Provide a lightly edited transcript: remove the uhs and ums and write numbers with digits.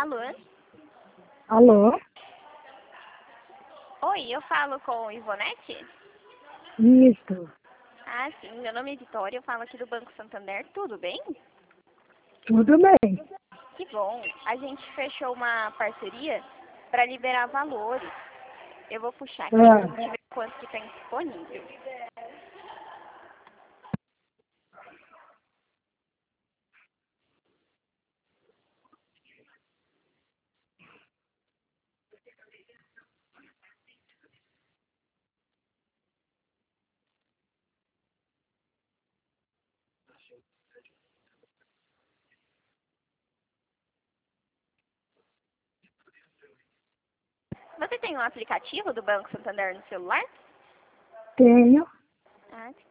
Alô? Alô? Oi, eu falo com Ivonete? Isso. Ah, sim, meu nome é Vitória, eu falo aqui do Banco Santander, tudo bem? Tudo bem. Que bom, a gente fechou uma parceria para liberar valores. Eu vou puxar aqui para a Ah, gente ver quanto que tem disponível. Você tem um aplicativo do Banco Santander no celular? tenho. Ah,